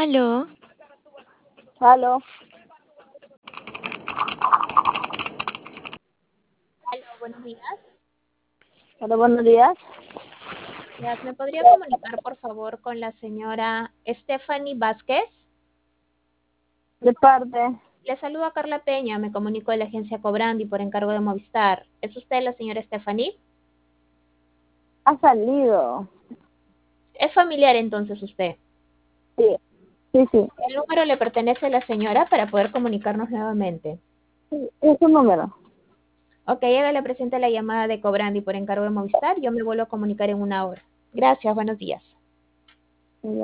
Aló, Aló, Aló, buenos días. hola, buenos días. ¿Me podría comunicar, por favor, con la señora Stephanie Vázquez? De parte, Le saluda Carla Peña, me comunico de la agencia Cobrandi por encargo de Movistar. ¿Es usted la señora Stephanie? ha salido. ¿Es familiar entonces usted? Sí, sí, sí. El número le pertenece a la señora para poder comunicarnos nuevamente. Sí, es un número. Ok, hágale presente la llamada de Cobrandi por encargo de Movistar. Yo me vuelvo a comunicar en una hora. Gracias, buenos días.